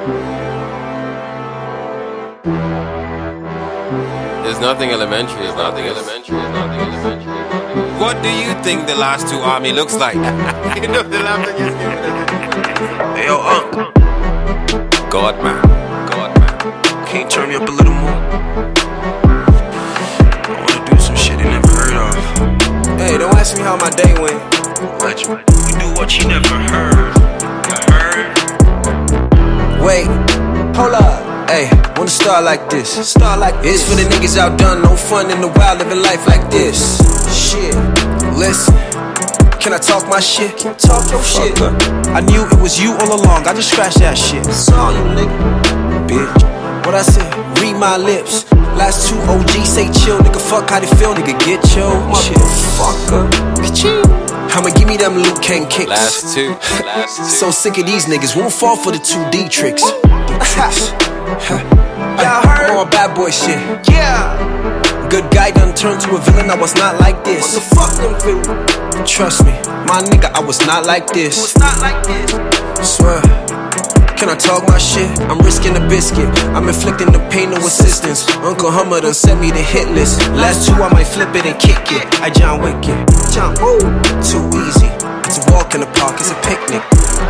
There's nothing elementary about this. What do you think the last two army looks like? You know the laughter you're giving. Hey, yo, God man. Can you turn me up a little more? I wanna do some shit you never heard of. Hey, don't ask me how my day went. What? We do what you never heard. Wait, hold up. Hey, wanna start like this. It's for the niggas outdone, no fun in the wild, living life like this. Shit, listen. Can I talk my shit? Talk your shit. I knew it was you all along, I just scratched that shit. Saw you, nigga. Bitch, what I said? Read my lips. Last two OGs say chill, nigga. Fuck how they feel, nigga. Get your motherfucker. I'ma give me them Luke Kang kicks. Last two. So sick of these niggas, won't fall for the 2D tricks. Y'all heard? I'm on bad boy shit. Yeah. Good guy done turned to a villain, I was not like this. What the fuck them feel? Trust me, my nigga, I was not like this. It's not like this. Swear, can I talk my shit? I'm risking a biscuit, I'm inflicting the pain, no assistance. Uncle Hummer done sent me the hit list. Last two, I might flip it and kick it. I John Wick it. Too easy, it's a walk in the park, it's a picnic.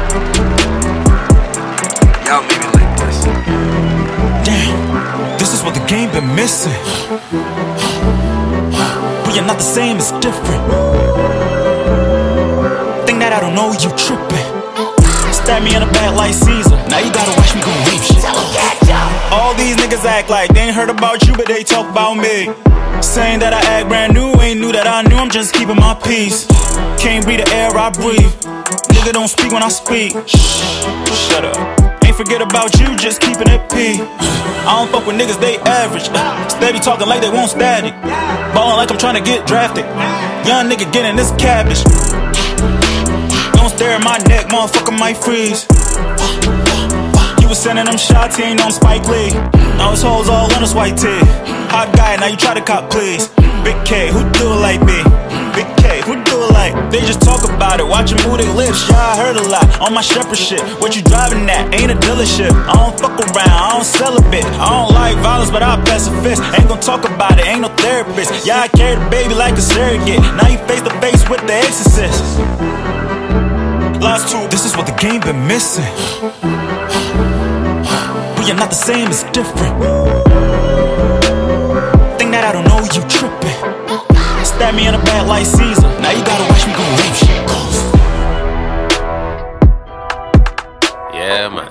Y'all made me like this. Damn, this is what the game been missing. We are not the same, it's different. Think that I don't know you tripping. Stab me in the back like Caesar. Now you gotta watch me go reap shit. All these niggas act like they ain't heard about you, but they talk about me. Saying that I act brand new, ain't knew that I knew. I'm just keeping my peace. Can't breathe the air I breathe. Nigga don't speak when I speak. Shut up. Ain't forget about you, just keeping it P. I don't fuck with niggas, they average. Steady talking like they want static. Ballin' like I'm trying to get drafted. Young nigga getting this cabbage. Don't stare at my neck, motherfucker might freeze. You was sending them shots, he ain't on Spike Lee. Now his hoes all on his white tee. Hot guy, now you try to cop please. Big K, who do it like me? Big K, who do it like? They just talk about it, watch them move their lips. Yeah, I heard a lot on my shepherd shit. What you driving at? Ain't a dealership. I don't fuck around, I don't sell a bit. I don't like violence, but I'll pass a fist. Ain't gon' talk about it, ain't no therapist. Yeah, I carry the baby like a surrogate. Now you face to face with the exorcist. Last two, this is what the game been missing. We are not the same, it's different. Think that I don't know you tripping. Stab me in the back like Caesar. Now you gotta watch me go rape shit. Yeah, man.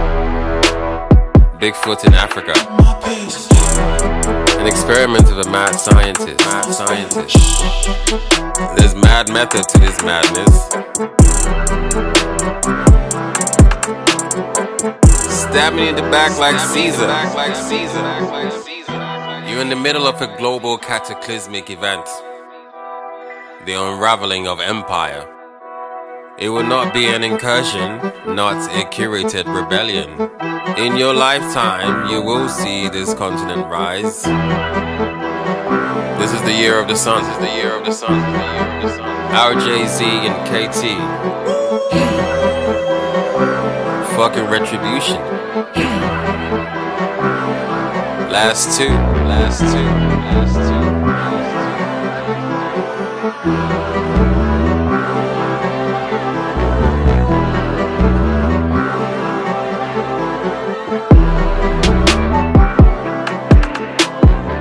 Bigfoot in Africa. An experiment of a mad scientist. There's mad method to this madness. Stab me in the back like Caesar. You're in the middle of a global cataclysmic event. The unraveling of empire. It will not be an incursion, not a curated rebellion. In your lifetime, you will see this continent rise. This is the year of the sun. RJZ and KT. Fucking retribution. Last two.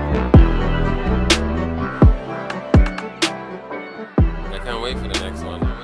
I can't wait for the next one.